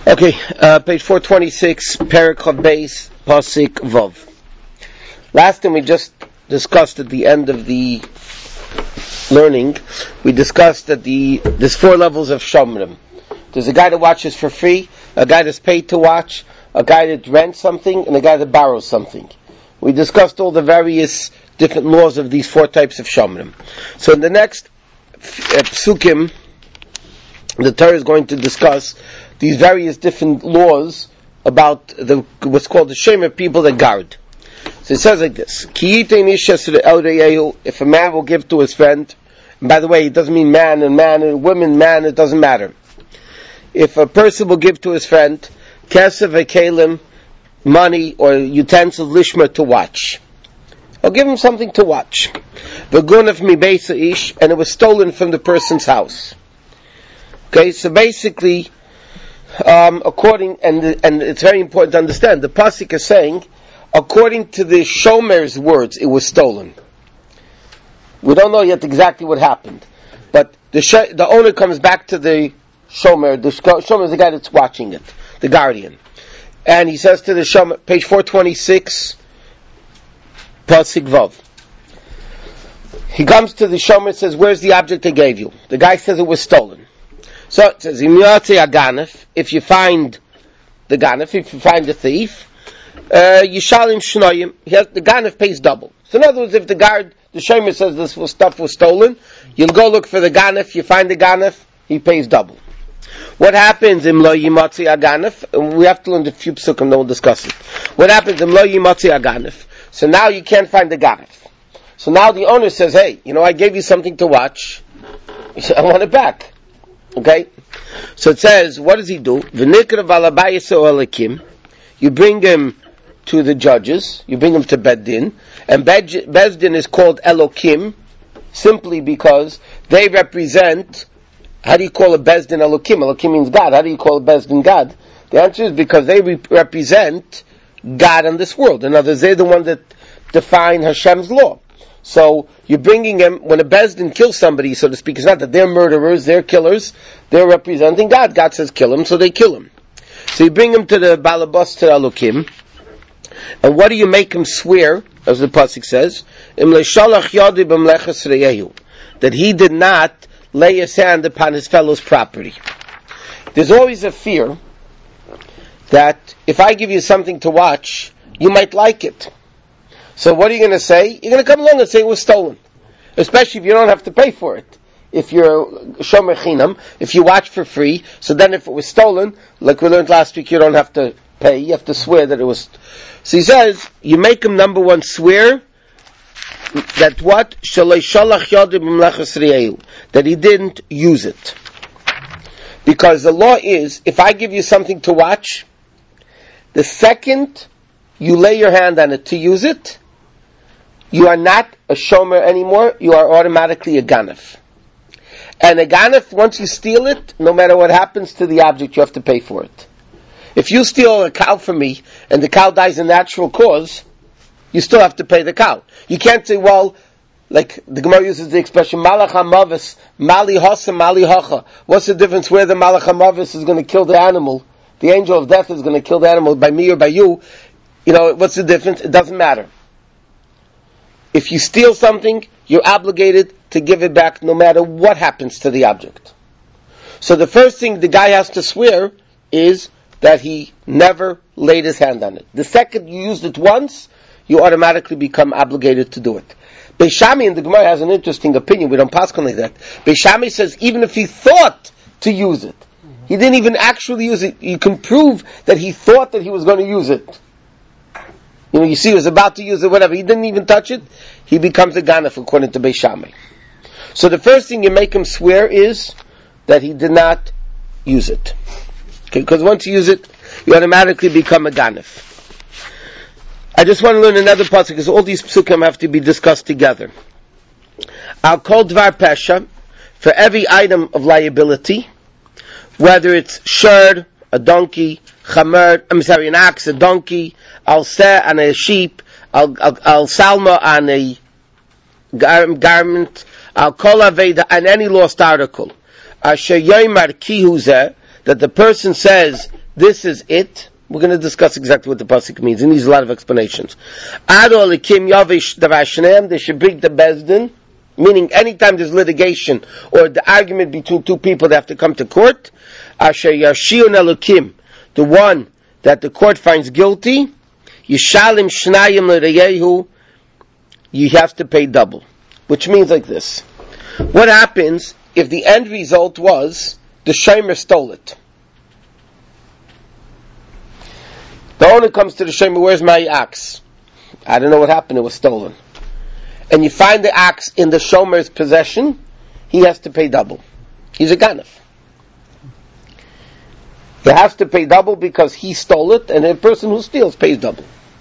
Okay, page 426, Perek Beis, Pasik Vav. Last time we just discussed at the end of the learning, we discussed that there's 4 levels of Shomrim. There's a guy that watches for free, a guy that's paid to watch, a guy that rents something, and a guy that borrows something. We discussed all the various different laws of these 4 types of Shomrim. So in the next Psukim, the Torah is going to discuss these various different laws about what's called the Shemer, people that guard. So it says like this: if a man will give to his friend, and by the way, it doesn't mean man and women, man, it doesn't matter. If a person will give to his friend kesef v'kelim, money or utensils lishma to watch, I'll give him something to watch. V'gunaf mi beisa ish, and it was stolen from the person's house. Okay, so basically, according, and it's very important to understand, the pasuk is saying, according to the shomer's words, it was stolen. We don't know yet exactly what happened, but the owner comes back to the shomer. The shomer is the guy that's watching it, the guardian, and he says to the shomer, page 426, pasuk vav. He comes to the shomer and says, "Where's the object I gave you?" The guy says it was stolen. So it says, if you find the ganef, if you find the thief, Yishalim Shnoyim, the ganef pays double. So in other words, if the shomer says this stuff was stolen, you'll go look for the ganef, you find the ganef, he pays double. What happens in Lo Yimatzi Aganef? We have to learn the few psukim, then we'll discuss it. What happens in Lo Yimatzi Aganef? So now you can't find the ganef. So now the owner says, hey, I gave you something to watch, I want it back. Okay? So it says, what does he do? You bring him to the judges, you bring him to Bezdin, and Bezdin is called Elokim, simply because they represent, how do you call a Bezdin Elokim? Elokim means God. How do you call a Bezdin God? The answer is because they represent God in this world. In other words, they're the one that define Hashem's law. So you're bringing him, when a Bezdin kills somebody, so to speak, it's not that they're murderers, they're killers, they're representing God. God says kill him, so they kill him. So you bring him to the Balabas to Elokim, and what do you make him swear, as the pasuk says, that he did not lay his hand upon his fellow's property. There's always a fear that if I give you something to watch, you might like it. So what are you going to say? You're going to come along and say it was stolen. Especially if you don't have to pay for it. If you're shomer chinam, if you watch for free, so then if it was stolen, like we learned last week, you don't have to pay, you have to swear that it was. So he says, you make him number one swear, that what? That he didn't use it. Because the law is, if I give you something to watch, the second you lay your hand on it to use it, you are not a shomer anymore, you are automatically a ganef. And a ganef, once you steal it, no matter what happens to the object, you have to pay for it. If you steal a cow from me, and the cow dies of natural cause, you still have to pay the cow. You can't say, well, like the Gemara uses the expression, malach hamavis, mali hosa, mali hocha. What's the difference where the malach hamavis is going to kill the animal? The angel of death is going to kill the animal by me or by you. What's the difference? It doesn't matter. If you steal something, you're obligated to give it back no matter what happens to the object. So the first thing the guy has to swear is that he never laid his hand on it. The second you used it once, you automatically become obligated to do it. Beis Shammai in the Gemara has an interesting opinion. We don't pass on like that. Beis Shammai says even if he thought to use it, he didn't even actually use it. You can prove that he thought that he was going to use it. You see, he was about to use it, whatever. He didn't even touch it. He becomes a ganef according to Beis Shammai. So the first thing you make him swear is that he did not use it. Okay, because once you use it, you automatically become a ganef. I just want to learn another pasuk because all these psukim have to be discussed together. I'll call dvar pesha for every item of liability, whether it's sherd, a donkey, an ox, a donkey, al-seh on a sheep, al-salma on a garment, al-kol aveda on any lost article. Asher yoymar ki hu zeh, that the person says, this is it. We're going to discuss exactly what the pasuk means. It needs a lot of explanations. Ado alikim yavish davashneim, they should bring the bezdin, meaning anytime there's litigation or the argument between two people, they have to come to court. Asher yashiun elokim, the one that the court finds guilty, yishalim shnayim l'reyehu, you have to pay double. Which means like this. What happens if the end result was the shomer stole it? The owner comes to the shomer, where's my axe? I don't know what happened, it was stolen. And you find the axe in the shomer's possession, he has to pay double. He's a ganef. He has to pay double because he stole it, and the person who steals pays double.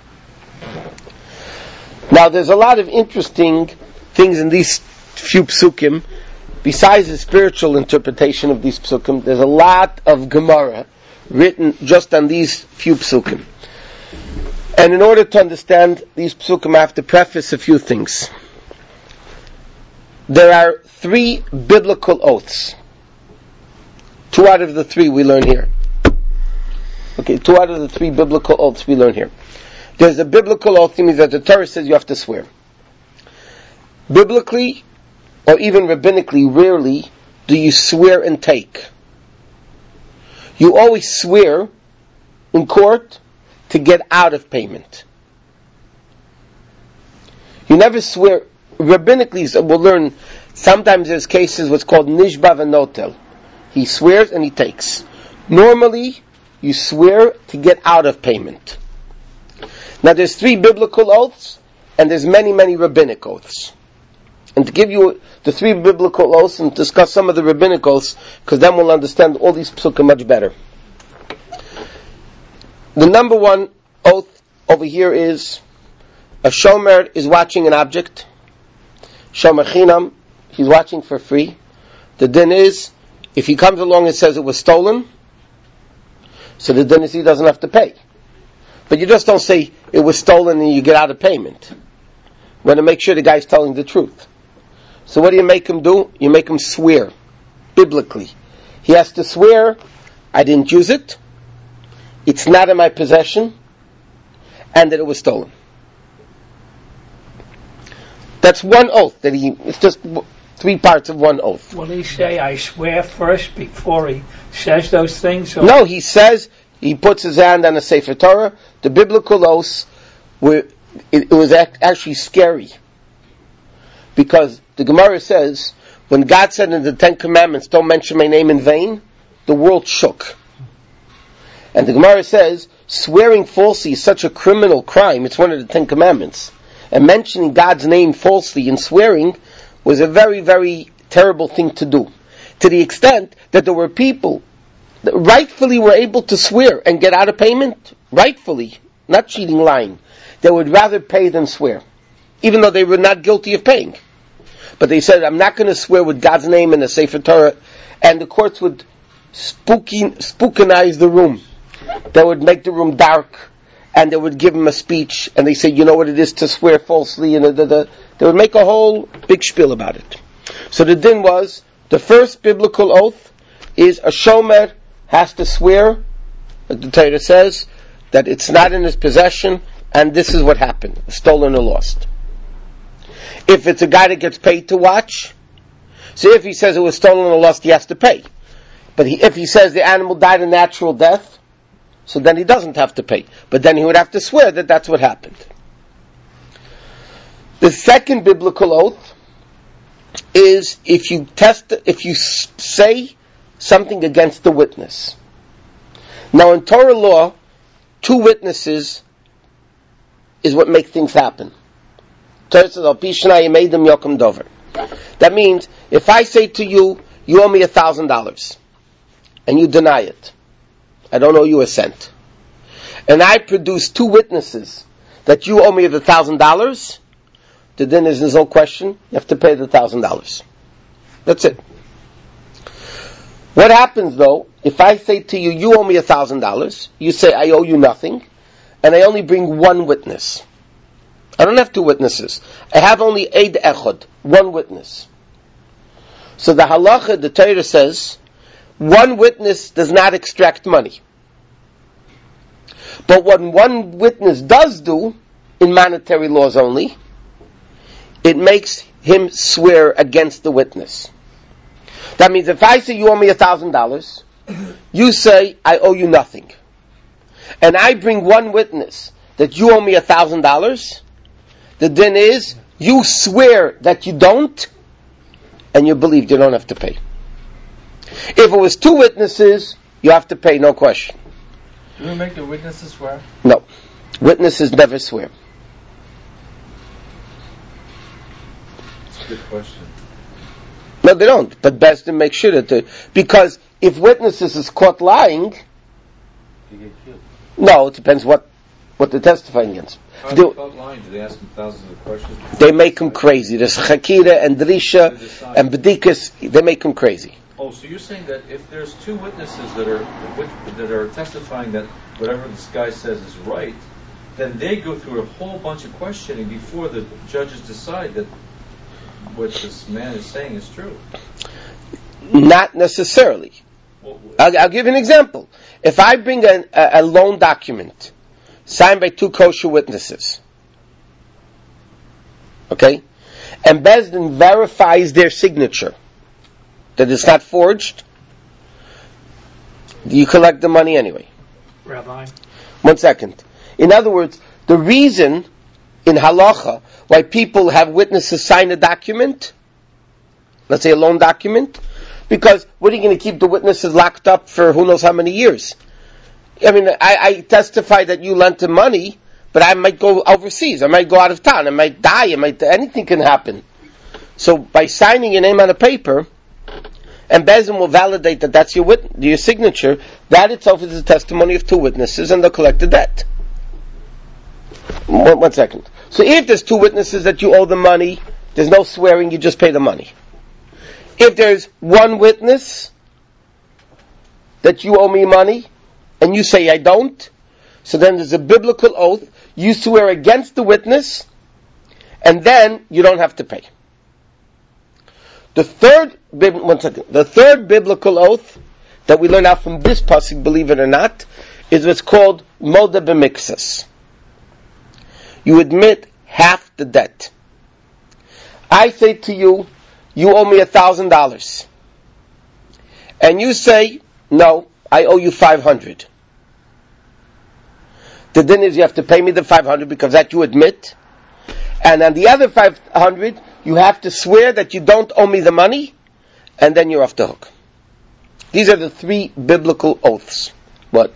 Now there's a lot of interesting things in these few psukim. Besides the spiritual interpretation of these psukim, there's a lot of Gemara written just on these few psukim. And in order to understand these psukim, I have to preface a few things. There are 3 biblical oaths. 2 out of the 3 we learn here. Okay, 2 out of the 3 biblical oaths we learn here. There's a biblical oath, means that the Torah says you have to swear. Biblically, or even rabbinically, rarely do you swear and take. You always swear in court to get out of payment. You never swear, rabbinically, so we'll learn, sometimes there's cases what's called nishba v'notel. He swears and he takes. Normally, you swear to get out of payment. Now there's 3 biblical oaths, and there's many, many rabbinic oaths. And to give you the 3 biblical oaths and discuss some of the rabbinic oaths, because then we'll understand all these psukim much better. The number 1 oath over here is, a shomer is watching an object, shomer chinam, he's watching for free. The din is, if he comes along and says it was stolen, so the din is he doesn't have to pay. But you just don't say it was stolen and you get out of payment. You want to make sure the guy's telling the truth. So what do you make him do? You make him swear, biblically. He has to swear, I didn't use it, it's not in my possession, and that it was stolen. That's one oath. It's just 3 parts of one oath. Will he say, I swear first before he says those things? Or? No, he says, he puts his hand on the Sefer Torah. The biblical oaths it was actually scary. Because the Gemara says, when God said in the 10 Commandments, don't mention my name in vain, the world shook. And the Gemara says, swearing falsely is such a criminal crime, it's one of the 10 Commandments. And mentioning God's name falsely and swearing was a very, very terrible thing to do. To the extent that there were people that rightfully were able to swear and get out of payment, rightfully, not cheating, lying. They would rather pay than swear, even though they were not guilty of paying. But they said, I'm not going to swear with God's name in the Sefer Torah, and the courts would spookinize the room. They would make the room dark, and they would give him a speech, and they say, you know what it is to swear falsely, and they would make a whole big spiel about it. So the din was, the first biblical oath is a shomer has to swear, like the Torah says, that it's not in his possession, and this is what happened, stolen or lost. If it's a guy that gets paid to watch, so if he says it was stolen or lost, he has to pay. But if he says the animal died a natural death, so then he doesn't have to pay. But then he would have to swear that that's what happened. The second biblical oath is if you say something against the witness. Now in Torah law, 2 witnesses is what makes things happen. Torah says, that means, if I say to you, you owe me $1,000, and you deny it, I don't owe you a cent, and I produce 2 witnesses that you owe me the $1,000, the din is there's no question, you have to pay the $1,000. That's it. What happens though, if I say to you, you owe me $1,000, you say I owe you nothing, and I only bring 1 witness. I don't have 2 witnesses. I have only Eid Echad, 1 witness. So the halacha, the Torah says, 1 witness does not extract money. But what one witness does do, in monetary laws only, it makes him swear against the witness. That means if I say you owe me $1,000, you say I owe you nothing, and I bring one witness that you owe me $1,000, the din is you swear that you don't, and you believe you don't have to pay. If it was two witnesses, you have to pay, no question. Do we make the witnesses swear? No. Witnesses never swear. That's a good question. No, they don't. But best to make sure that because if witnesses is caught lying, You get killed. no, it depends what they're testifying against. How do they caught lying? Do they ask them thousands of questions? They make them crazy. There's chakira and drisha and bedikas. They make them crazy. Oh, so you're saying that if there's two witnesses that are testifying that whatever this guy says is right, then they go through a whole bunch of questioning before the judges decide that what this man is saying is true. Not necessarily. I'll give you an example. If I bring a loan document signed by two kosher witnesses, okay, and Beis Din verifies their signature, that it's not forged, you collect the money anyway. Rabbi? 1 second. In other words, the reason in halacha why people have witnesses sign a document, let's say a loan document, because what are you going to keep the witnesses locked up for who knows how many years? I mean, I testify that you lent him money, but I might go overseas, I might go out of town, I might die, anything can happen. So by signing your name on a paper, and Beis Din will validate that that's your signature, that itself is a testimony of two witnesses, and they'll collect the debt. 1 second. So if there's two witnesses that you owe the money, there's no swearing, you just pay the money. If there's one witness that you owe me money, and you say I don't, so then there's a biblical oath, you swear against the witness, and then you don't have to pay. The third biblical oath that we learn out from this pasuk, believe it or not, is what's called moda b'miksus. You admit half the debt. I say to you, you owe me $1,000. And you say, no, I owe you 500. The din is you have to pay me the 500 because that you admit. And on the other 500, you have to swear that you don't owe me the money, and then you're off the hook. These are the three biblical oaths. What?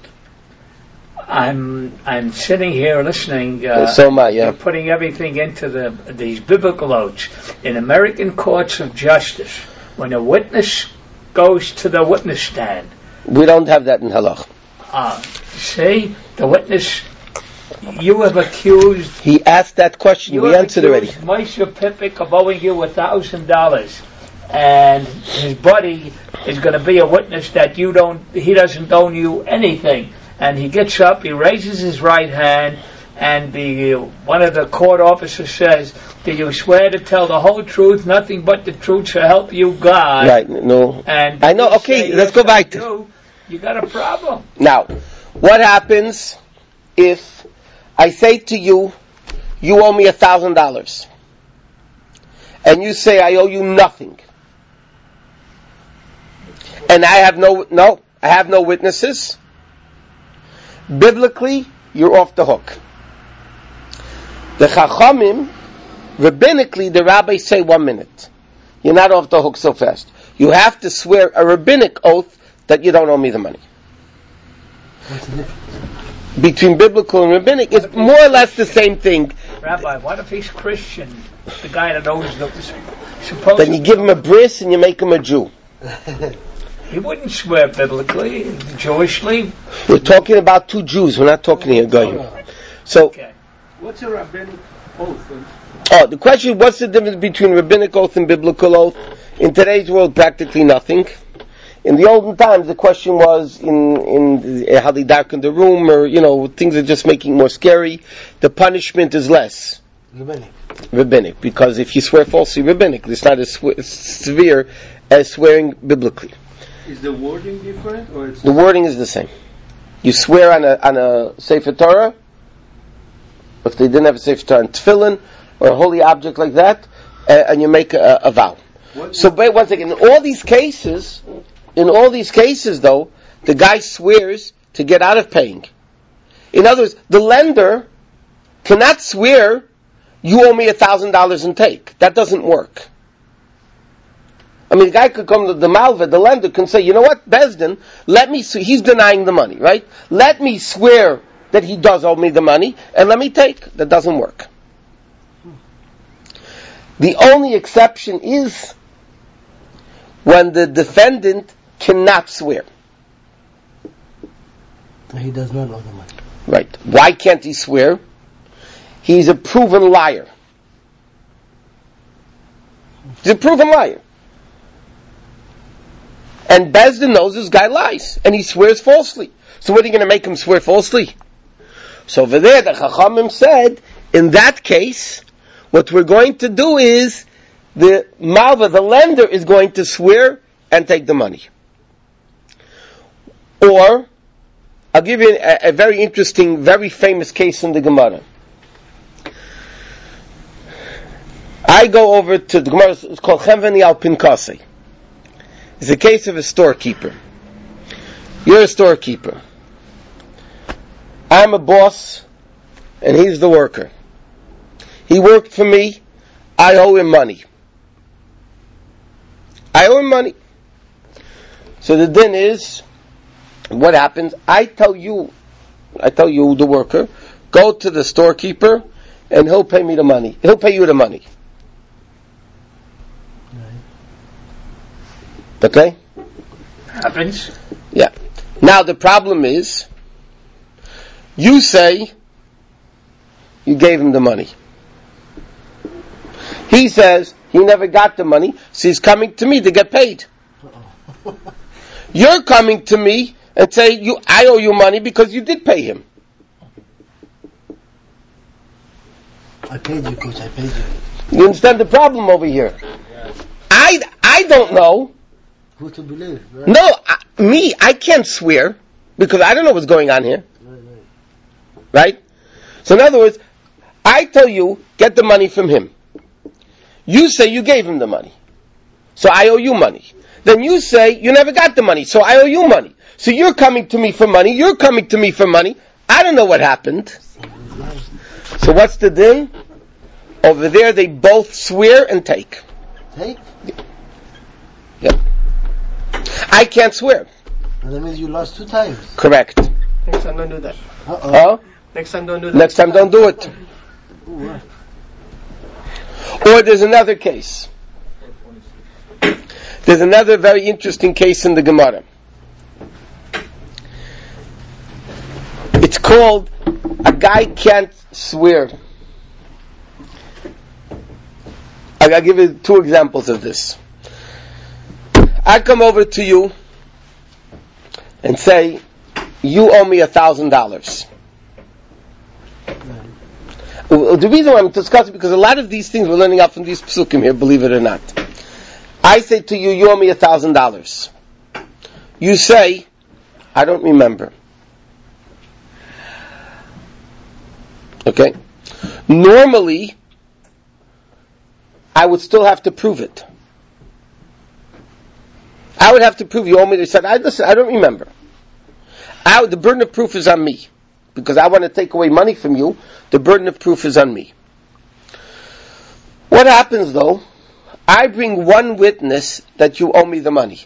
I'm sitting here listening. So am I, yeah. You're putting everything into these biblical oaths. In American courts of justice, when a witness goes to the witness stand, we don't have that in halach. See, the witness, you have accused. He asked that question. We answered already. Moshe Pipik of owing you $1,000, and his buddy is going to be a witness that he doesn't owe you anything. And he gets up, he raises his right hand, and one of the court officers says, "Do you swear to tell the whole truth, nothing but the truth, so help you God?" Right, no. And I know, okay, let's go back to... You got a problem. Now, what happens if I say to you, you owe me $1,000, and you say I owe you nothing, and I have no witnesses? Biblically, you're off the hook. The Chachamim, rabbinically, the rabbis say 1 minute. You're not off the hook so fast. You have to swear a rabbinic oath that you don't owe me the money. What's the difference? Between biblical and rabbinic, it's more or less the same thing. Rabbi, what if he's Christian? The guy that owes supposed. Then you give him a bris and you make him a Jew. He wouldn't swear biblically, Jewishly. We're talking about two Jews. We're not talking here, Goyim. So, okay. What's a rabbinic oath? the question: what's the difference between rabbinic oath and biblical oath? In today's world, practically nothing. In the olden times, the question was in how they darken the room, or things are just making more scary. The punishment is less rabbinic, because if you swear falsely, rabbinic, it's not as severe as swearing biblically. Is the wording different, or the wording is the same? You swear on a Sefer Torah. If they didn't have a Sefer Torah, on tefillin or a holy object like that, and you make a vow. So, wait one second. In all these cases, though, the guy swears to get out of paying. In other words, the lender cannot swear, you owe me $1,000 and take. That doesn't work. I mean, the guy could come to the malva, the lender can say, you know what, Bezdin, he's denying the money, right? Let me swear that he does owe me the money, and let me take. That doesn't work. The only exception is when the defendant cannot swear. He does not owe the money. Right. Why can't he swear? He's a proven liar. He's a proven liar. And Bezdin knows this guy lies, and he swears falsely. So what are you going to make him swear falsely? So over there, the Chachamim said, in that case, what we're going to do is, the malva, the lender, is going to swear and take the money. Or, I'll give you a very interesting, very famous case in the Gemara. I go over to the Gemara, it's called Cheveni al Pinkasei. It's a case of a storekeeper. You're a storekeeper. I'm a boss, and he's the worker. He worked for me, I owe him money. So the din is, what happens? I tell you, the worker, go to the storekeeper, and he'll pay me the money. He'll pay you the money. Okay? Happens. Yeah. Now the problem is, you say you gave him the money. He says he never got the money, so he's coming to me to get paid. You're coming to me and say, I owe you money because you did pay him. I paid you, coach, I paid you. You understand the problem over here? I don't know. Who to believe? Right? No, I can't swear because I don't know what's going on here. Right? So in other words, I tell you, get the money from him. You say you gave him the money. So I owe you money. Then you say you never got the money, so I owe you money. So you're coming to me for money, you're coming to me for money. I don't know what happened. So what's the din? Over there they both swear and take. Take? Yeah. I can't swear. And that means you lost 2 times. Correct. Next time don't do that. Huh? Next time don't do that. Next time don't do it. Or there's another case. There's another very interesting case in the Gemara. It's called, a guy can't swear. I'll give you 2 examples of this. I come over to you and say, you owe me $1,000. The reason why I'm discussing, because a lot of these things we're learning out from these psukim here, believe it or not. I say to you, you owe me $1,000. You say, I don't remember. Okay? Normally, I would still have to prove it. I would have to prove you owe me. They said, listen, I don't remember. The burden of proof is on me. Because I want to take away money from you, the burden of proof is on me. What happens though? I bring one witness that you owe me the money.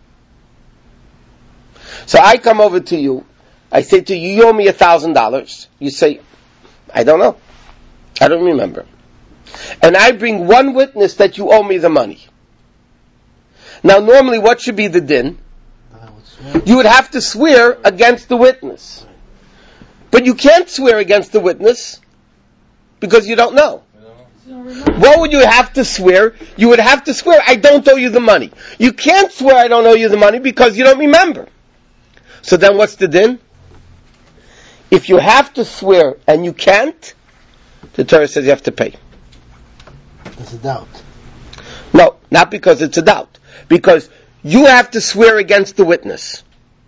So I come over to you, I say to you, you owe me $1,000. You say, I don't know. I don't remember. And I bring one witness that you owe me the money. Now normally what should be the din? You would have to swear against the witness. But you can't swear against the witness because you don't know. What would you have to swear? You would have to swear, I don't owe you the money. You can't swear I don't owe you the money because you don't remember. So then what's the din? If you have to swear and you can't, the Torah says you have to pay. It's a doubt. No, not because it's a doubt. Because you have to swear against the witness.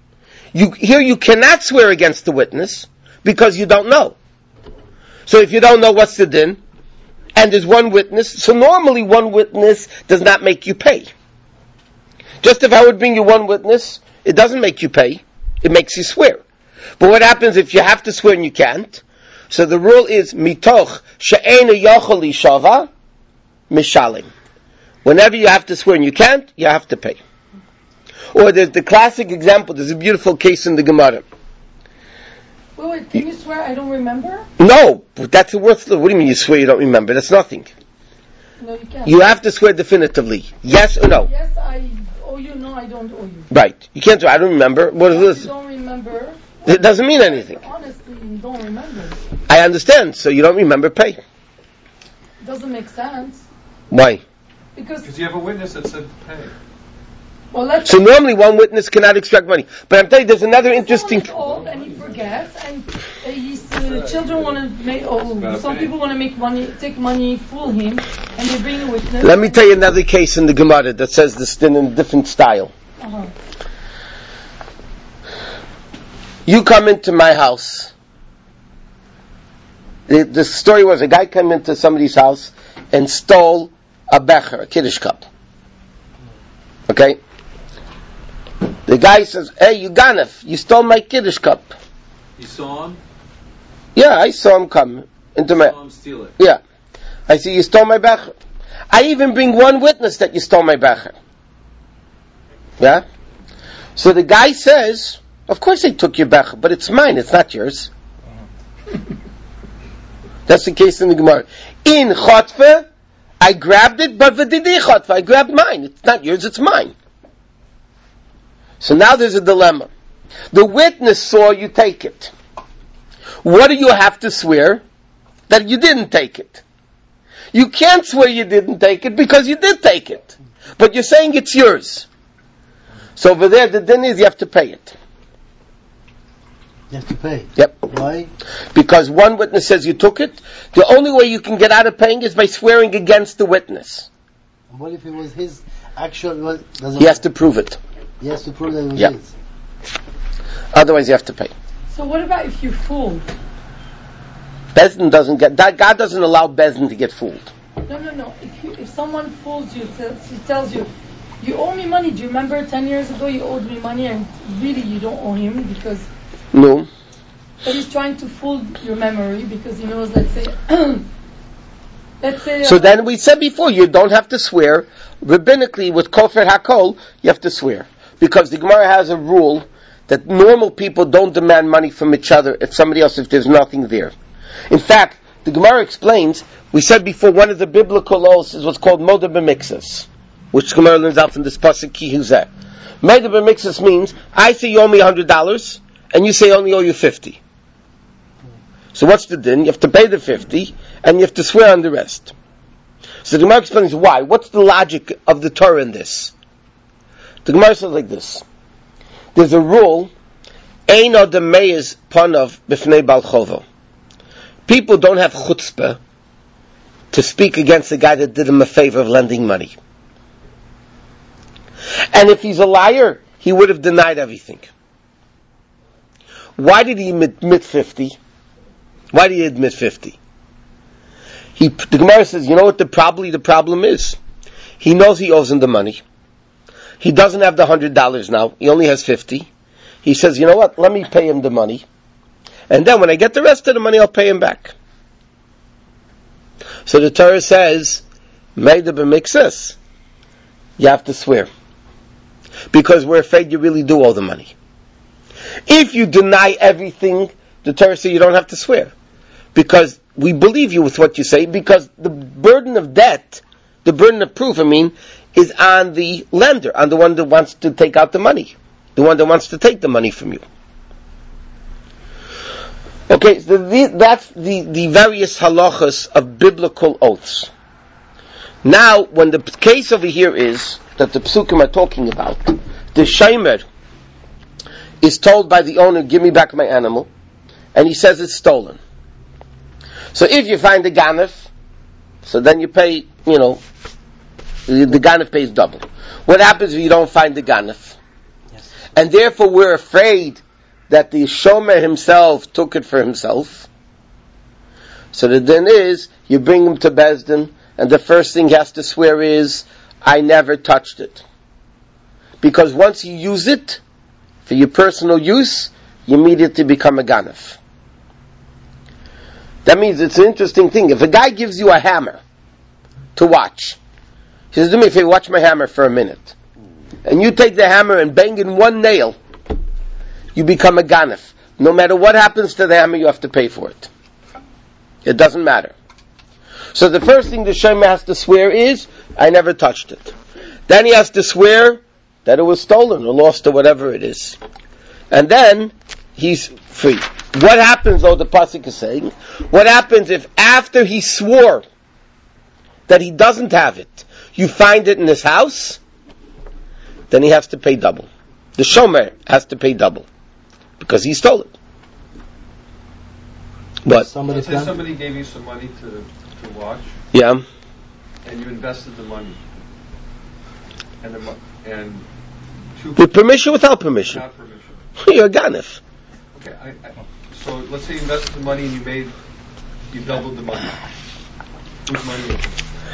You cannot swear against the witness because you don't know. So if you don't know what's the din, and there's one witness, so normally one witness does not make you pay. Just if I would bring you one witness, it doesn't make you pay, it makes you swear. But what happens if you have to swear and you can't? So the rule is, mitoch she'ena yochel shava mishalim. Whenever you have to swear and you can't, you have to pay. Or there's the classic example, there's a beautiful case in the Gemara. Wait, can you swear I don't remember? No, but that's a worthless. What do you mean you swear you don't remember? That's nothing. No, you can't. You have to swear definitively. Yes or no? Yes, I owe you. No, I don't owe you. Right. You can't swear, I don't remember. What is You this? don't remember. It doesn't mean anything. Honestly, you don't remember. I understand, so you don't remember, pay. It doesn't make sense. Why? Because you have a witness that said pay. well, let's So normally one witness cannot extract money. But I'm telling you, there's another interesting... Someone is old and he forgets, and his children want to make. Some people want to make money, take money, fool him, and they bring a witness. Let me tell you another case in the Gemara that says this in a different style. Uh-huh. You come into my house. The story was a guy came into somebody's house and stole a becher, a kiddush cup. Okay? The guy says, "Hey, you ganef, you stole my kiddush cup." You saw him? Yeah, I saw him come into my... Saw him steal it. Yeah. I see you stole my becher. I even bring one witness that you stole my becher. Yeah? So the guy says, "Of course I took your becher, but it's mine, it's not yours." That's the case in the Gemara. In chotfe, I grabbed it, but v'didi chotfe, I grabbed mine. It's not yours, it's mine. So now there's a dilemma. The witness saw you take it. What do you have to swear? That you didn't take it. You can't swear you didn't take it because you did take it. But you're saying it's yours. So over there, the din is you have to pay it. You have to pay. Yep. Why? Because one witness says you took it. The only way you can get out of paying is by swearing against the witness. What if it was his actual... He has to prove it. He has to prove that it was Yeah. his. Otherwise you have to pay. So what about if you fooled? Bezdin doesn't get... God doesn't allow Bezdin to get fooled. No. If someone fools you, he tells you, you owe me money. Do you remember 10 years ago you owed me money and really you don't owe him because... No. But he's trying to fool your memory because he knows, let's say... So then we said before, you don't have to swear. Rabbinically, with Kofer HaKol, you have to swear. Because the Gemara has a rule that normal people don't demand money from each other if there's nothing there. In fact, the Gemara explains, we said before, one of the biblical oaths is what's called Moda B'Mixas, which the Gemara learns out from this pasuk Ki Huzeh. Moda B'Mixas means, I say you owe me $100, and you say I only owe you 50. So what's the din? You have to pay the 50, and you have to swear on the rest. So the Gemara explains why. What's the logic of the Torah in this? The Gemara says like this. There's a rule, Ein Adam Meiz Panav B'fnei Bal Chovo. People don't have chutzpah to speak against the guy that did him a favor of lending money. And if he's a liar, he would have denied everything. Why did he admit 50? Why did he admit 50? The Gemara says, you know what the problem is? He knows he owes him the money. He doesn't have the $100 now. He only has 50. He says, you know what? Let me pay him the money. And then when I get the rest of the money, I'll pay him back. So the Torah says, Meida b'mixas, you have to swear. Because we're afraid you really do owe the money. If you deny everything, the Torah says you don't have to swear. Because we believe you with what you say, because the burden of debt, the burden of proof, is on the lender, on the one that wants to take out the money. The one that wants to take the money from you. Okay, so that's the various halachas of biblical oaths. Now, when the case over here is, that the psukim are talking about, the shomer is told by the owner, give me back my animal, and he says it's stolen. So if you find the ganef, so then you pay, the ganef pays double. What happens if you don't find the ganef? Yes. and therefore we're afraid that the shomer himself took it for himself. So the din is, you bring him to Bezdin, and the first thing he has to swear is, I never touched it. Because once you use it, for your personal use, you immediately become a ganef. That means it's an interesting thing. If a guy gives you a hammer to watch, he says, do me a favor, watch my hammer for a minute. And you take the hammer and bang in one nail, you become a ganef. No matter what happens to the hammer, you have to pay for it. It doesn't matter. So the first thing the shomer has to swear is, I never touched it. Then he has to swear that it was stolen or lost or whatever it is. And then he's free. What happens, though, the pasuk is saying, what happens if after he swore that he doesn't have it, you find it in his house? Then he has to pay double. The shomer has to pay double because he stole it. But Let's say somebody gave you some money to watch. Yeah. And you invested the money. And with permission, without permission. Without permission. You're a ganef. Okay. So let's say you invested the money and you doubled the money. Whose money is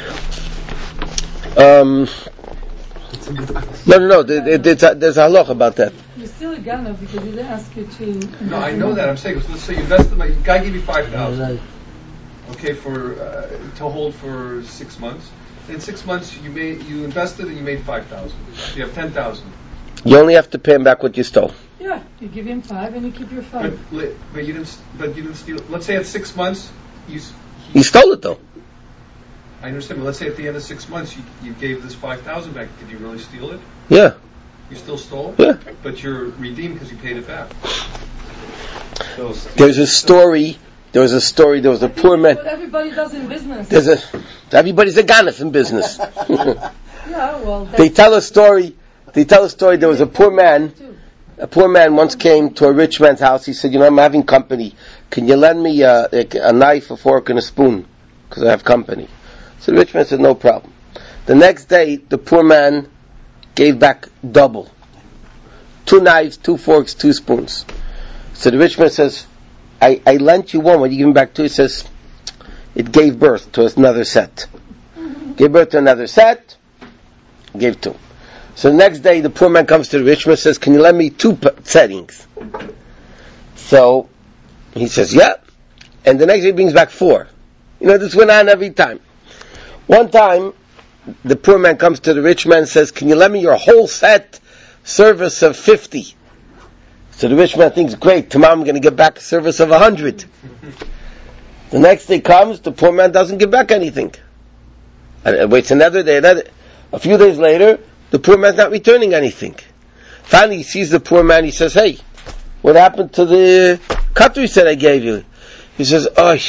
it? No. There's a halach about that. You're still a ganef because he didn't ask you to. No, I know that. I'm saying, let's say you invested the money. The guy gave you $5,000. Okay, to hold for 6 months. In 6 months, you invested and you made $5,000. You have $10,000. You only have to pay him back what you stole. Yeah, you give him 5 and you keep your 5. But you didn't steal. Let's say at 6 months, he stole it though. I understand, but let's say at the end of 6 months, you gave this $5,000 back. Did you really steal it? Yeah. You still stole? Yeah. But you're redeemed because you paid it back. There was a story. There was a poor man. What everybody does in business. Everybody's a ganef in business. Yeah, well. They tell a story. There was a poor man. A poor man once came to a rich man's house. He said, I'm having company. Can you lend me a knife, a fork, and a spoon? Because I have company. So the rich man said, no problem. The next day, the poor man gave back double. 2 knives, 2 forks, 2 spoons. So the rich man says, I lent you one. When you give me back 2, he says, it gave birth to another set. Gave birth to another set, gave 2. So the next day, the poor man comes to the rich man and says, can you lend me 2 settings? So he says, yeah. And the next day he brings back 4. This went on every time. One time, the poor man comes to the rich man and says, can you lend me your whole set service of 50? So the rich man thinks, great, tomorrow I'm going to get back a service of 100. The next day comes, the poor man doesn't give back anything. And waits another day, a few days later, the poor man's not returning anything. Finally, he sees the poor man, he says, hey, what happened to the cutlery set I gave you? He says, all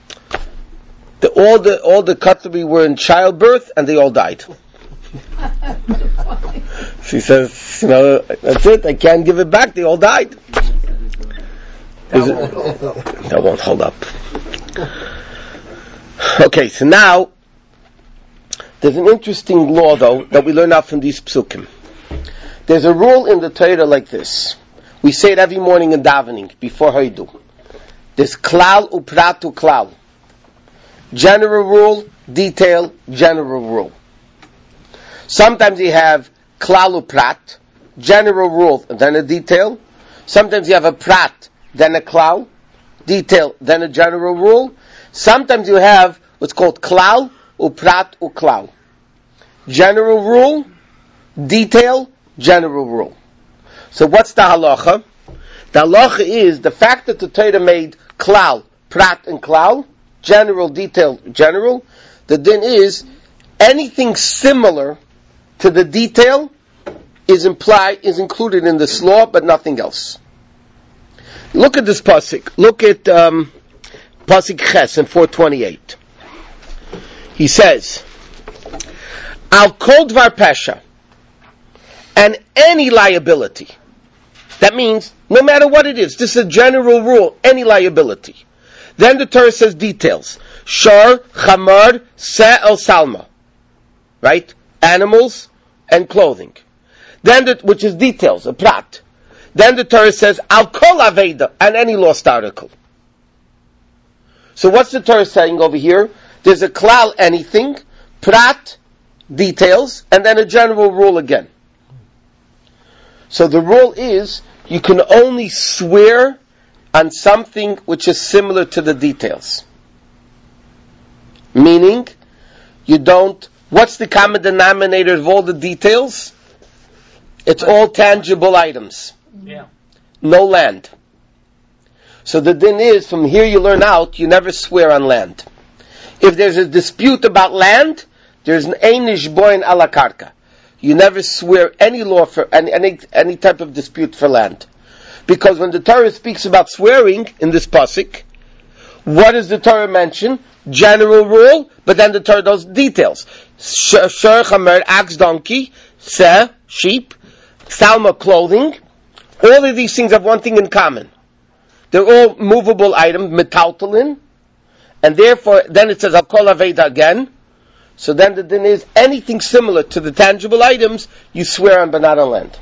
the cutlery were in childbirth and they all died. So he says, that's it, I can't give it back, they all died. That won't hold up. Okay, so now, there's an interesting law though, that we learn out from these psukim. There's a rule in the Torah like this. We say it every morning in davening, before Haidu. There's klal upratu klal. General rule, detail, general rule. Sometimes you have klal uprat, general rule, then a detail. Sometimes you have a prat, then a klal, detail, then a general rule. Sometimes you have what's called klal, uprat, uklal. General rule, detail, general rule. So what's the halacha? The halacha is the fact that the Torah made klal, prat, and klal, general, detail, general. The din is anything similar to the detail is included in this law, but nothing else. Look at this pasuk. Look at pasuk Ches in 428. He says, "Al kol dvar pesha," and any liability. That means no matter what it is. This is a general rule. Any liability. Then the Torah says details. Shar, chamar, se'el, salma. Right? Animals and clothing. Then which is details, a prat. Then the Torah says, Al kol aveda, and any lost article. So what's the Torah saying over here? There's a klal, anything, prat, details, and then a general rule again. So the rule is, you can only swear on something which is similar to the details. Meaning, you don't, what's the common denominator of all the details? It's all tangible items. Yeah. No land. So the din is, from here you learn out, you never swear on land. If there's a dispute about land, there's an einish boin ala karka. You never swear any law for any type of dispute for land. Because when the Torah speaks about swearing in this pasuk, what does the Torah mention? General rule, but then the Torah does details. Shor chamer, ox, donkey, seh, sheep, salma, clothing. All of these things have one thing in common. They're all movable items, metaltalin, and therefore, then it says, Al kol aveda again. So then the din is, anything similar to the tangible items, you swear on, but not on land.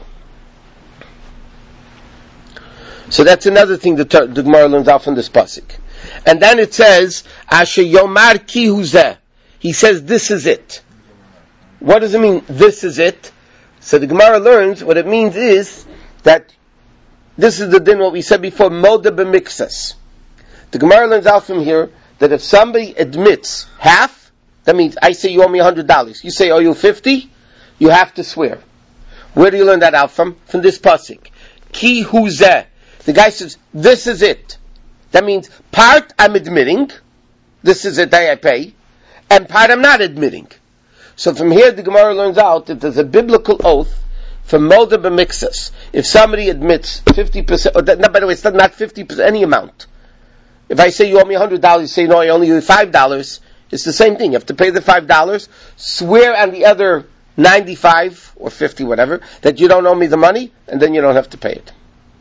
So that's another thing the Gemara learns out from this pasuk. And then it says, Asher yomar ki hu zeh. He says, this is it. What does it mean, this is it? So the Gemara learns, what it means is, that this is the din, what we said before, moda b'mixas. The Gemara learns out from here, that if somebody admits half, that means, I say you owe me $100. You say, owe you 50? You have to swear. Where do you learn that out from? From this pasuk. Ki hu zeh. The guy says, this is it. That means, part I'm admitting, this is it, I pay, and part I'm not admitting. So from here, the Gemara learns out that there's a biblical oath for moda b'mixas. If somebody admits 50%, or by the way, it's not 50%, any amount. If I say you owe me $100, you say, no, I only owe you $5, it's the same thing. You have to pay the $5, swear on the other 95 or 50, whatever, that you don't owe me the money, and then you don't have to pay it.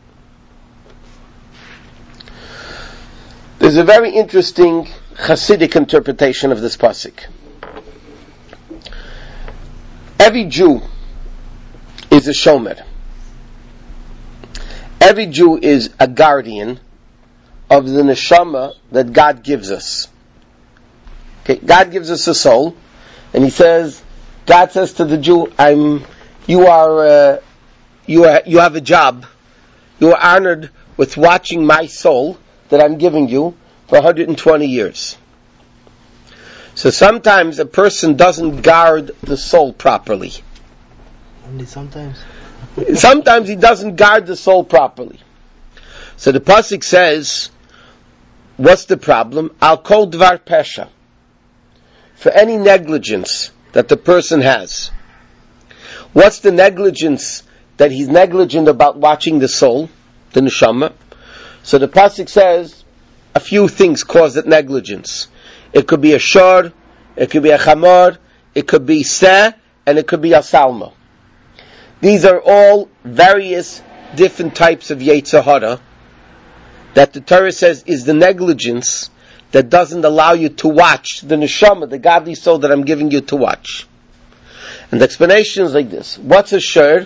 There's a very interesting Hasidic interpretation of this pasuk. Every Jew is a shomer. Every Jew is a guardian of the neshama that God gives us. Okay, God gives us a soul, and He says, God says to the Jew, you have a job. You are honored with watching my soul that I'm giving you for 120 years. So sometimes a person doesn't guard the soul properly. Only sometimes. Sometimes he doesn't guard the soul properly. So the pasuk says, what's the problem? Al kol dvar pesha. For any negligence that the person has. What's the negligence that he's negligent about watching the soul, the neshama? So the pasuk says, a few things cause that negligence. It could be a shor, it could be a chamor, it could be seh, and it could be a salma. These are all various different types of yetzer hara that the Torah says is the negligence that doesn't allow you to watch the neshama, the godly soul that I'm giving you to watch. And the explanation is like this. What's a shor?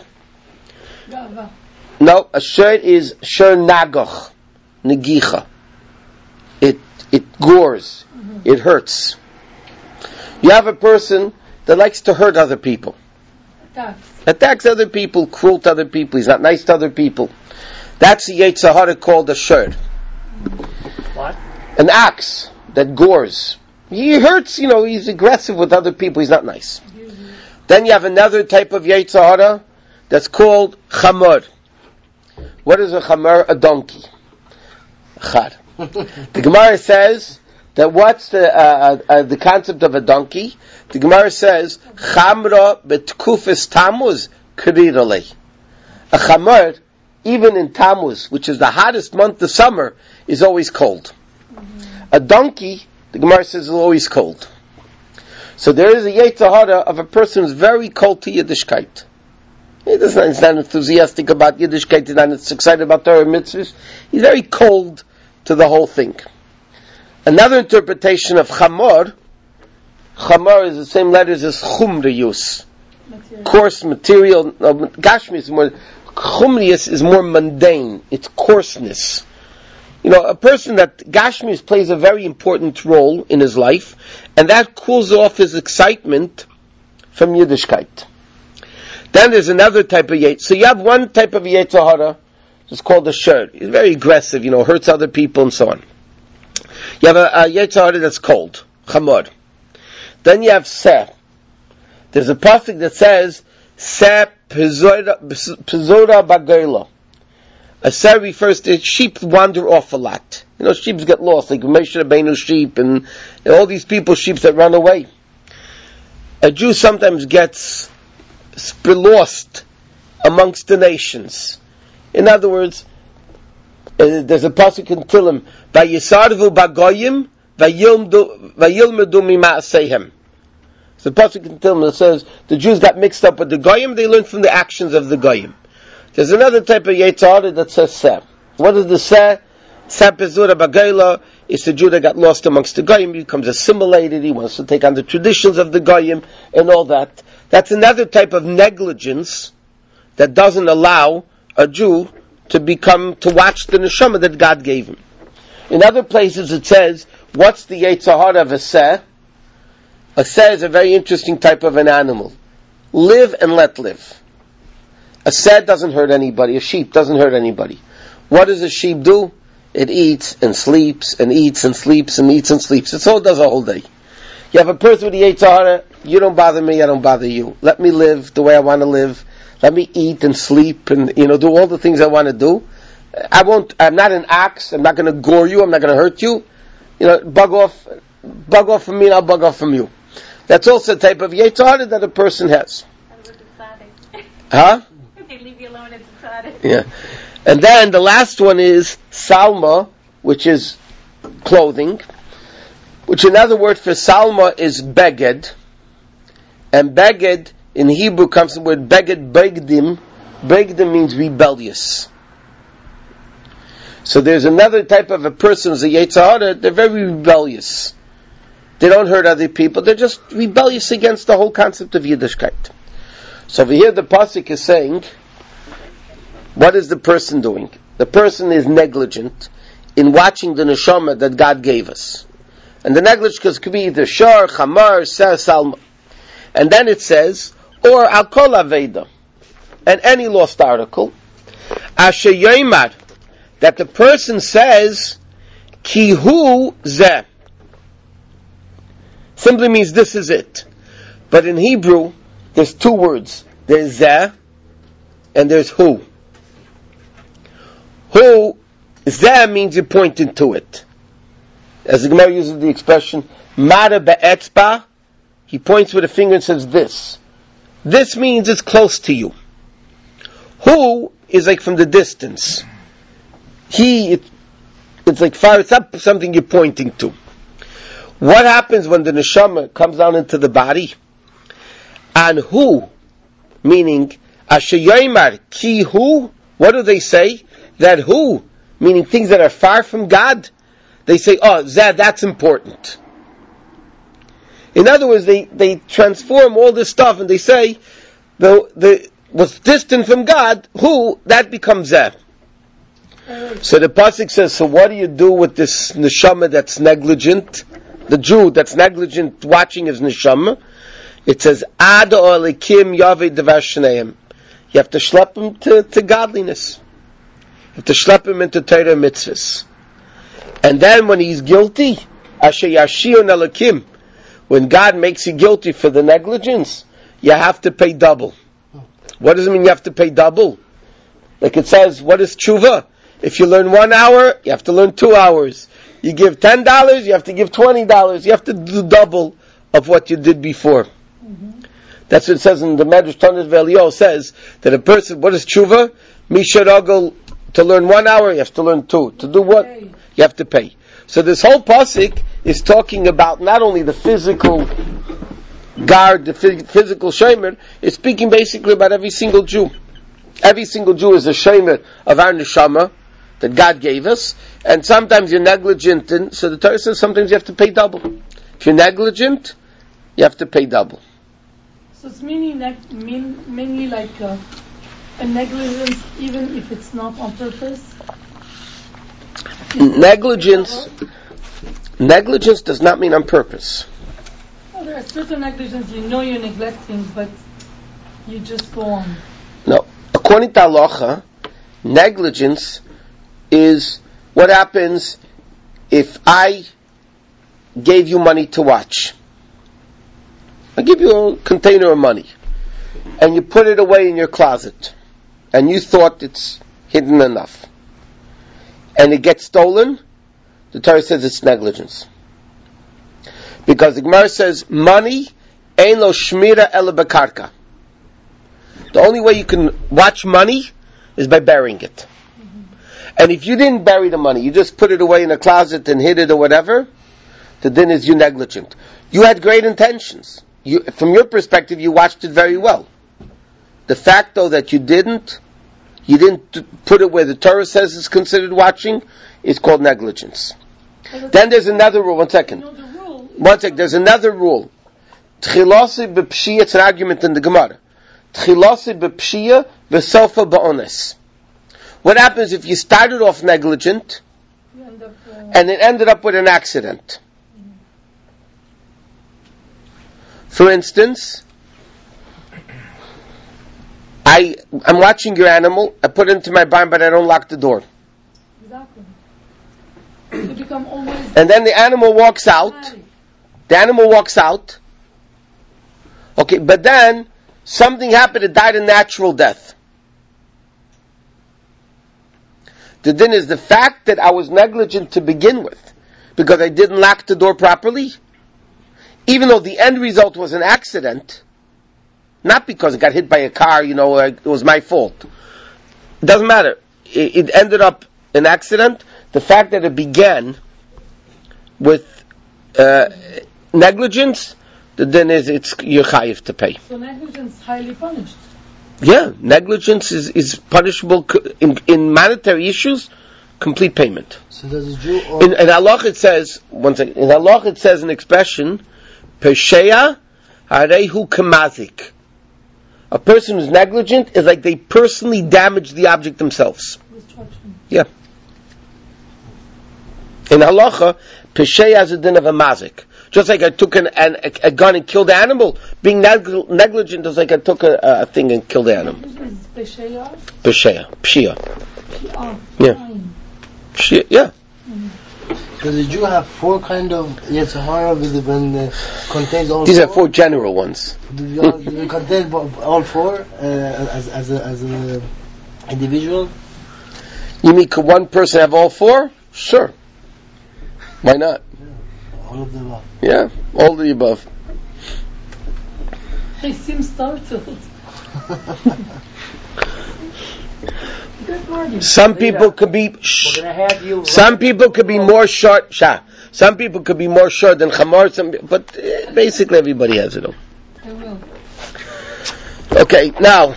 No, a shor is shor nagoch, negicha. It gores. Mm-hmm. It hurts. You have a person that likes to hurt other people. Attacks other people, cruel to other people. He's not nice to other people. That's the yetzer hara called a shor. What? An ox that gores. He hurts, he's aggressive with other people. He's not nice. Mm-hmm. Then you have another type of yetzer hara that's called chamor. What is a chamor? A donkey. Chad. The Gemara says that what's the concept of a donkey? The Gemara says, Chamra betkufis Tammuz krirale. A chamor, even in Tammuz, which is the hottest month of summer, is always cold. Mm-hmm. A donkey, the Gemara says, is always cold. So there is a yetzer hara of a person who's very cold to Yiddishkeit. He's not enthusiastic about Yiddishkeit, he's not excited about Torah mitzvahs. He's very cold to the whole thing. Another interpretation of chamor is the same letters as chumra use. Coarse material, gashmi is more Chumrius is more mundane. It's coarseness. A person that Gashmius plays a very important role in his life, and that cools off his excitement from Yiddishkeit. Then there's another type of Yetzer. So you have one type of Yetzer Hara, it's called a Shur. He's very aggressive, hurts other people and so on. You have a Yetzer Hara that's cold, Chamor. Then you have Seh. There's a pasuk that says, Seh Pizora Bagayla. A Seh refers to sheep wander off a lot. Sheep get lost, like Moshe Rabbeinu's sheep and all these people's sheep that run away. A Jew sometimes gets lost amongst the nations. In other words, there's a pasuk in Tehillim, Vayisarvu bagoyim vayilmedu mima'aseihem. The pasuk in Tehillim that says the Jews got mixed up with the goyim. They learned from the actions of the goyim. There's another type of Yetzer Hara that says Seh. What is the Seh? Seh Pezura Bagayla. It's the Jew that got lost amongst the goyim. He becomes assimilated. He wants to take on the traditions of the goyim and all that. That's another type of negligence that doesn't allow a Jew to watch the neshama that God gave him. In other places it says, what's the Yetzer Hara of a Seh? A Seh is a very interesting type of an animal. Live and let live. A Seh doesn't hurt anybody. A sheep doesn't hurt anybody. What does a sheep do? It eats and sleeps and eats and sleeps and eats and sleeps. It's all it does a whole day. You have a person with the Yetzer Hara, you don't bother me, I don't bother you. Let me live the way I want to live. Let me eat and sleep and, do all the things I want to do. I'm not an ox, I'm not going to gore you, I'm not going to hurt you. Bug off from me and I'll bug off from you. That's also a type of Yetzer Hara that a person has. Huh? They leave you alone, it's tzaddik. Yeah. And then the last one is Salma, which is clothing, which another word for Salma is Beged. And Beged in Hebrew comes from the word Beged Begdim. Begdim means rebellious. So there's another type of a person who's a Yetzer Hara, they're very rebellious. They don't hurt other people, they're just rebellious against the whole concept of Yiddishkeit. So over here the pasuk is saying, what is the person doing? The person is negligent in watching the neshama that God gave us. And the negligence could be either Shar, Chamar, Seh, Salma. And then it says, or Al Kol Aveda, and any lost article, Asher Yoimar, that the person says, Ki hu zeh. Simply means this is it. But in Hebrew, there's two words. There's zeh, and there's hu. Hu, zeh means you're pointing to it. As the Gemara uses the expression, Mara be'etzba, he points with a finger and says this. This means it's close to you. Hu is like from the distance. It's like far, it's up something you're pointing to. What happens when the neshama comes down into the body? And hu, meaning, Asher Yoimar, ki hu, what do they say? That hu, meaning things that are far from God, they say, that's important. In other words, they transform all this stuff and they say, what's distant from God, who, that becomes zeh. So the pasuk says, so what do you do with this neshama that's negligent? The Jew that's negligent watching his neshama? It says, Ad Olikim Yaveh Devar Shneim. You have to schlep him to godliness. You have to schlep him into Torah mitzvahs. And then when he's guilty, Asher Yashion Elikim, when God makes you guilty for the negligence, you have to pay double. What does it mean you have to pay double? Like it says, what is tshuva? If you learn 1 hour, you have to learn 2 hours. You give $10, you have to give $20. You have to do double of what you did before. Mm-hmm. That's what it says in the Medrash Tanit Ve'Eliyahu, says that a person, what is tshuva? Misharagol, to learn 1 hour, you have to learn 2. To do what? You have to pay. So this whole pasuk is talking about not only the physical guard, the physical shomer, it's speaking basically about every single Jew. Every single Jew is a shomer of our neshama that God gave us, and sometimes you're negligent, and so the Torah says sometimes you have to pay double. If you're negligent, you have to pay double. So it's mainly like And negligence, even if it's not on purpose? Negligence does not mean on purpose. Well, there are certain negligence you know you're neglecting, but you just go on. No. According to halacha, negligence is what happens if I gave you money to watch. I give you a container of money, and you put it away in your closet, and you thought it's hidden enough, and it gets stolen. The Torah says it's negligence, because the Gemara says money ein lo shmira ela bekarka. The only way you can watch money is by burying it. And if you didn't bury the money, you just put it away in a closet and hid it or whatever, the din is you negligent. You had great intentions. From your perspective, you watched it very well. The fact, though, that you didn't put it where the Torah says it's considered watching, is called negligence. Then there's another rule. One second. There's another rule. Tchilasi b'pshia, it's an argument in the Gemara. Tchilasi b'pshia v'sofa ba'ones. What happens if you started off negligent and it ended up with an accident? For instance, I'm watching your animal, I put it into my barn, but I don't lock the door. Exactly. You become always... And then the animal walks out. Okay, but then something happened, it died a natural death. The din is the fact that I was negligent to begin with, because I didn't lock the door properly, even though the end result was an accident, not because it got hit by a car, it was my fault. It doesn't matter. It ended up an accident. The fact that it began with negligence, the din is you're chayiv to pay. So negligence is highly punished. Yeah, negligence is punishable in monetary issues, complete payment. So does a Jew in halach it says, in halach it says an expression, Pesheya harehu kamazik. A person who's negligent is like they personally damage the object themselves. Destruction. Yeah. In halacha, Pesheya has a din of a mazik. Just like I took a gun and killed the animal, being negligent is like I took a thing and killed the animal. Pesheya? Pshia. Yeah. Pshia, yeah. Does the Jew have 4 kind of Yetzirah when contains all These 4? are 4 general ones. Do they contain all 4 as an individual? You mean could one person have all 4? Sure. Why not? All of the above. Yeah, all of the above. He seems startled. Good morning. Some people could be. Some people could be more short. Some people could be more short than chamor. But basically, everybody has it all. I will. Okay, now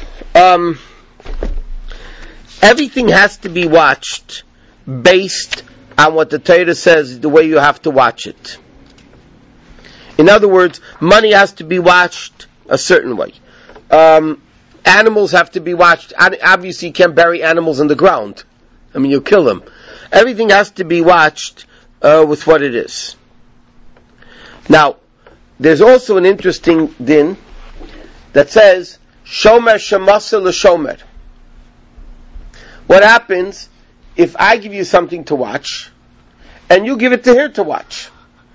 everything has to be watched based on what the Torah says, the way you have to watch it. In other words, money has to be watched a certain way. Animals have to be watched. Obviously, you can't bury animals in the ground. I mean, you'll kill them. Everything has to be watched with what it is. Now, there's also an interesting din that says, Shomer Shemasa L'Shomer. What happens if I give you something to watch, and you give it to her to watch?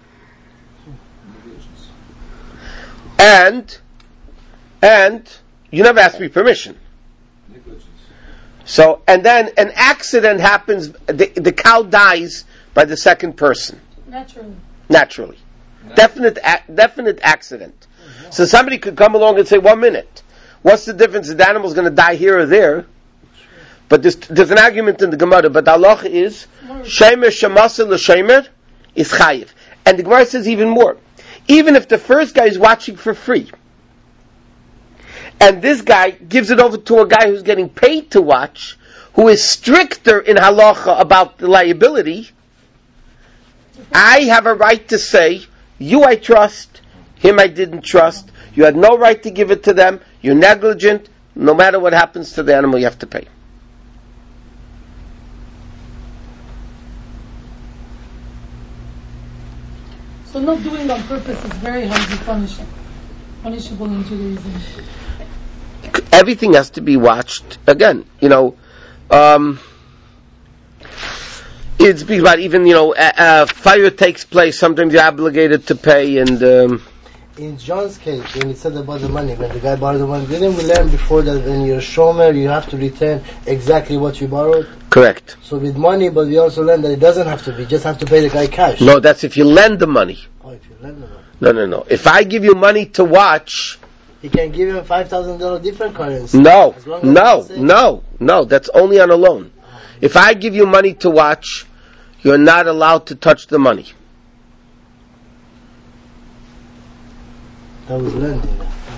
And you never asked me permission. So, and then an accident happens, the cow dies by the second person. Naturally. Definite accident. So somebody could come along and say, 1 minute. What's the difference? The animal's going to die here or there? But there's an argument in the Gemara, but the halacha is Shemer Shemasa L'Shemer is chayiv. And the Gemara says even more. Even if the first guy is watching for free, and this guy gives it over to a guy who's getting paid to watch, who is stricter in halacha about the liability, I have a right to say, you I trust, him I didn't trust, you had no right to give it to them, you're negligent, No matter what happens to the animal, you have to pay. So not doing on purpose is very highly punishable in Judaism. Everything has to be watched. Again, it speaks about even, fire takes place, sometimes you're obligated to pay, and in John's case, when he said about the money, when the guy borrowed the money, didn't we learn before that when you're a shomer, you have to return exactly what you borrowed? Correct. So with money, but we also learned that it doesn't have to be, you just have to pay the guy cash. No, that's if you lend the money. Oh, if you lend the money. No. If I give you money to watch, he can give you a $5,000 different currency. No. That's only on a loan. If I give you money to watch, you're not allowed to touch the money. That was lending.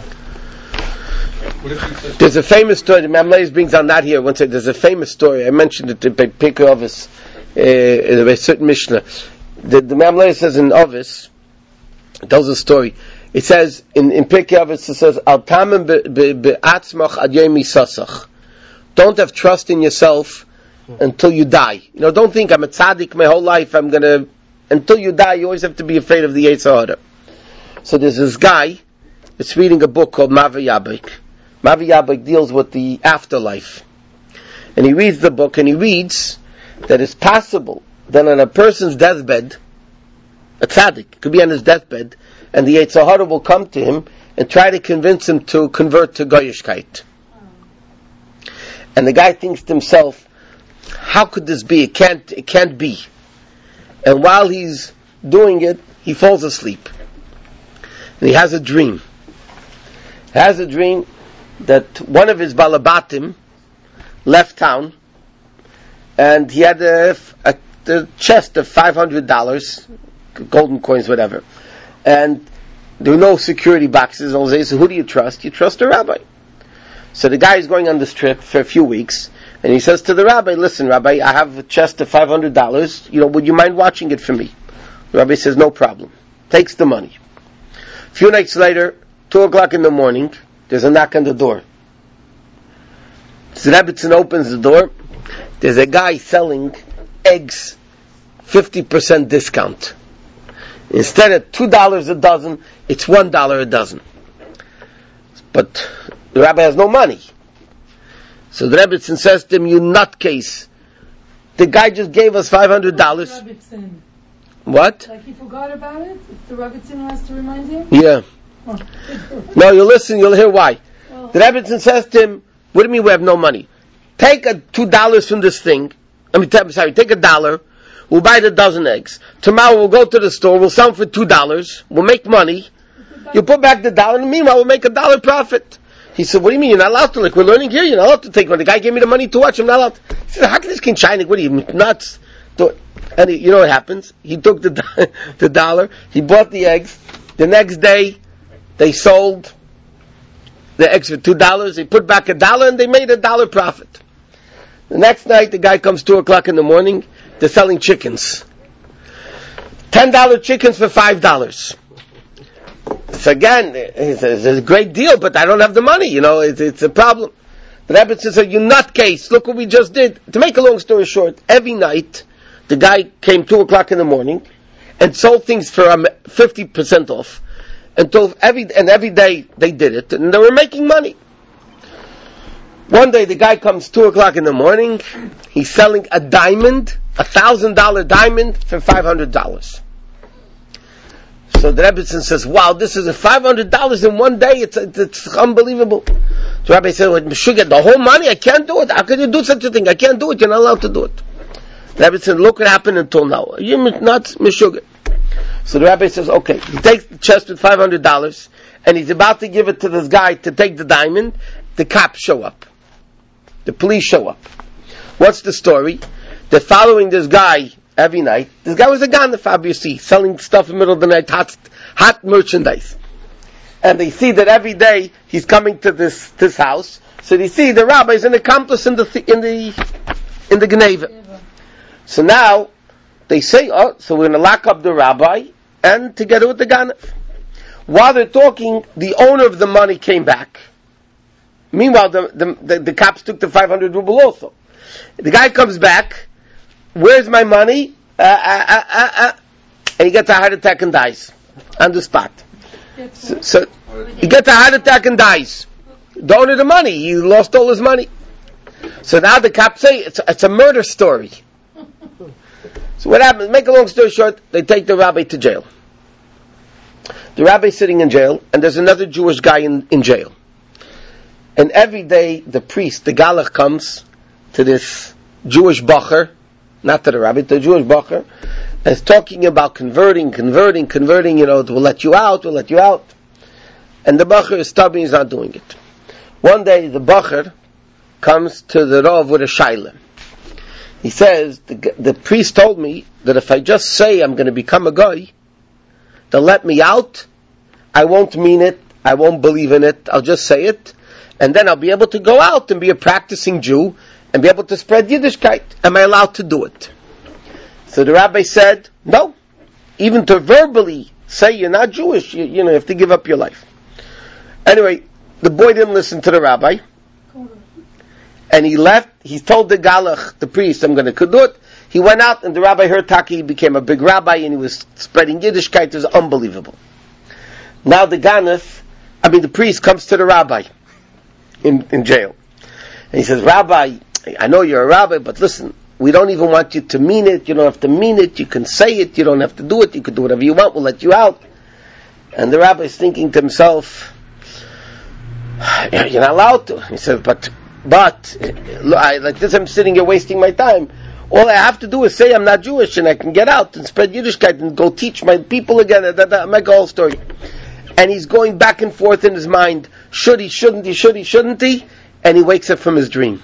There's a famous story. The Mamleis brings on that here. There's a famous story. I mentioned it by Pirkei Avos, in a certain Mishnah. The Mamleis says in Avos, it tells a story. It says in Pirkei Avos, it says, "Al tamim be'atzmach ad yom yisasach." Don't have trust in yourself until you die. Don't think I'm a tzaddik my whole life. Until you die, you always have to be afraid of the Yetzer Hara. So there's this guy that's reading a book called Mavi Yabik. Mavi Yabik deals with the afterlife. And he reads the book and he reads that it's possible that on a person's deathbed, a tzaddik could be on his deathbed, and the Yetzer Hara will come to him and try to convince him to convert to Goyishkeit. And the guy thinks to himself, how could this be? It can't be. And while he's doing it, he falls asleep. And he has a dream. He has a dream that one of his balabatim left town, and he had a chest of $500, golden coins, whatever. And there were no security boxes. So who do you trust? You trust a rabbi. So the guy is going on this trip for a few weeks, and he says to the rabbi, "Listen, Rabbi, I have a chest of $500. Would you mind watching it for me?" The rabbi says, "No problem." Takes the money. A few nights later, 2:00 in the morning, there's a knock on the door. So Rebbetzin opens the door. There's a guy selling eggs, 50% discount. Instead of $2 a dozen, it's $1 a dozen. But the rabbi has no money. So the Rebbetzin says to him, "You nutcase. The guy just gave us $500. What? Like he forgot about it? It's the Rebbetzin who has to remind him? Yeah. Oh. No, you listen, you'll hear why. The Rebbetzin says to him, "What do you mean we have no money? Take $2 from this thing. Take $1. We'll buy the dozen eggs. Tomorrow we'll go to the store, we'll sell them for $2. We'll make money. You put back the $1, and meanwhile we'll make $1 profit." He said, "What do you mean? You're not allowed to? Like we're learning here, you're not allowed to take money. The guy gave me the money to watch, I'm not allowed." He said, "How can this king China? What are you, nuts?" And you know what happens? He took the $1, he bought the eggs. The next day, they sold the eggs for $2. They put back $1, and they made $1 profit. The next night, the guy comes 2:00 in the morning. They're selling chickens. $10 chickens for $5. So again, it's a great deal, but I don't have the money. It's a problem. The Rebbe says, "You nutcase! Look what we just did." To make a long story short, every night the guy came 2:00 in the morning and sold things for 50% off. Every day they did it, and they were making money. One day the guy comes 2:00 in the morning. He's selling a diamond, $1,000 diamond for $500. So the Rebbetzin says, "Wow, this is $500 in one day. It's unbelievable." The rabbi said, "Well, Meshuggah, the whole money? I can't do it. How can you do such a thing? I can't do it. You're not allowed to do it." The rabbi said, "Look what happened until now. You're not Meshuggah." So the rabbi says, "Okay." He takes the chest with $500, and he's about to give it to this guy to take the diamond. The cops show up. The police show up. What's the story? They're following this guy every night. This guy was a ganef, obviously, selling stuff in the middle of the night, hot merchandise. And they see that every day he's coming to this house. So they see the rabbi is an accomplice in the Gneva. So now they say, so we're going to lock up the rabbi and together with the ganef. While they're talking, the owner of the money came back. Meanwhile, the cops took the 500 ruble also. The guy comes back, where's my money? And he gets a heart attack and dies on the spot. So he gets a heart attack and dies. The owner of the money, he lost all his money. So now the cops say it's a murder story. So what happens? Make a long story short, they take the rabbi to jail. The rabbi's sitting in jail, and there's another Jewish guy in jail. And every day, the priest, the galach, comes to this Jewish bacher, not to the rabbi, to the Jewish bacher, and is talking about converting, we'll let you out. And the bacher is stubborn, he's not doing it. One day, the bacher comes to the Rav with a shaila. He says, the priest told me that if I just say I'm going to become a guy, they'll let me out. I won't mean it. I won't believe in it. I'll just say it. And then I'll be able to go out and be a practicing Jew and be able to spread Yiddishkeit. Am I allowed to do it? So the rabbi said, no. Even to verbally say you're not Jewish, you have to give up your life. Anyway, the boy didn't listen to the rabbi. And he left. He told the galach, the priest, I'm going to do it. He went out, and the rabbi heard Taki. He became a big rabbi, and he was spreading Yiddishkeit. It was unbelievable. Now the priest comes to the rabbi in jail. And he says, Rabbi, I know you're a rabbi, but listen, we don't even want you to mean it. You don't have to mean it. You can say it. You don't have to do it. You can do whatever you want. We'll let you out. And the rabbi is thinking to himself, you're not allowed to. He says, but like this, I'm sitting here wasting my time. All I have to do is say I'm not Jewish, and I can get out and spread Yiddishkeit and go teach my people again. Make a whole story. And he's going back and forth in his mind. Should he, shouldn't he? And he wakes up from his dream.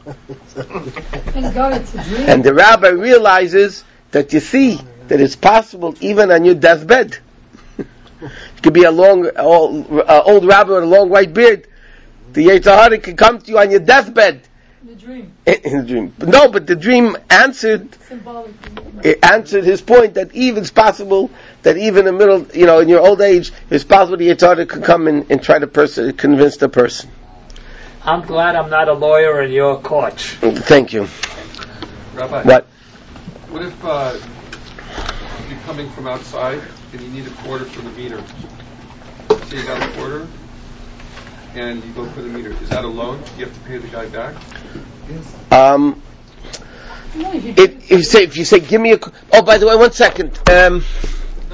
Thank God it's a dream. And the rabbi realizes that you see that it's possible even on your deathbed. It could be a old rabbi with a long white beard. The Yetzer Hara could come to you on your deathbed. In the dream. In the dream. No, but the dream answered. Symbolic. It answered his point that even it's possible that even in the middle, in your old age, it's possible the Yetzer Hara could come and try to convince the person. I'm glad I'm not a lawyer in your courts. Thank you. Rabbi, What? What if you're coming from outside and you need a quarter for the meter? So you got a quarter and you go for the meter. Is that a loan? Do you have to pay the guy back? If you say, give me a. Oh, by the way, 1 second.